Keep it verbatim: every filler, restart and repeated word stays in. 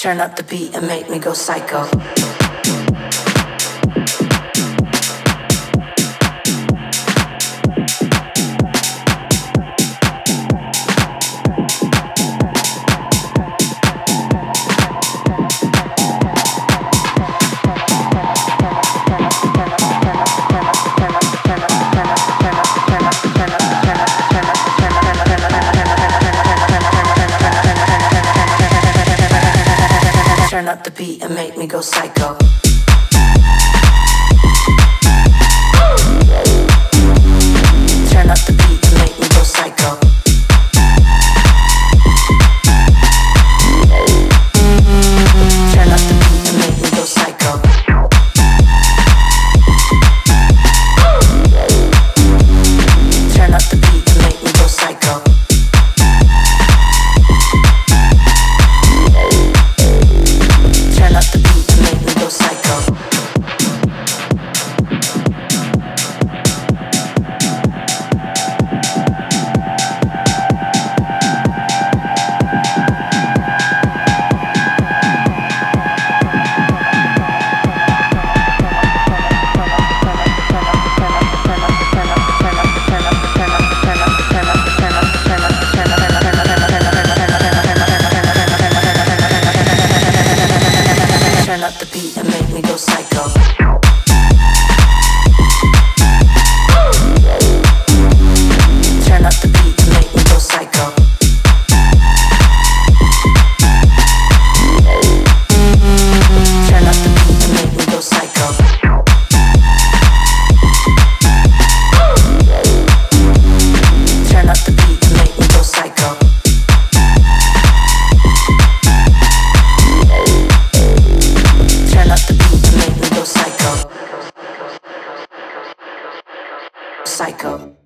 Turn up the beat and make me go psycho. Turn up the beat and make me go psycho. Turn up the beat and make me go psycho. Turn up the beat and make me go psycho. Turn up the beat and make me go psycho. Turn up the beat and make me go psycho. Turn up the beat and make me go psycho. Turn up the beat and make me go psycho. Turn up the beat and make me go psycho. Turn up the beat and make me go psycho. Turn up the beat and make me go psycho. Psycho.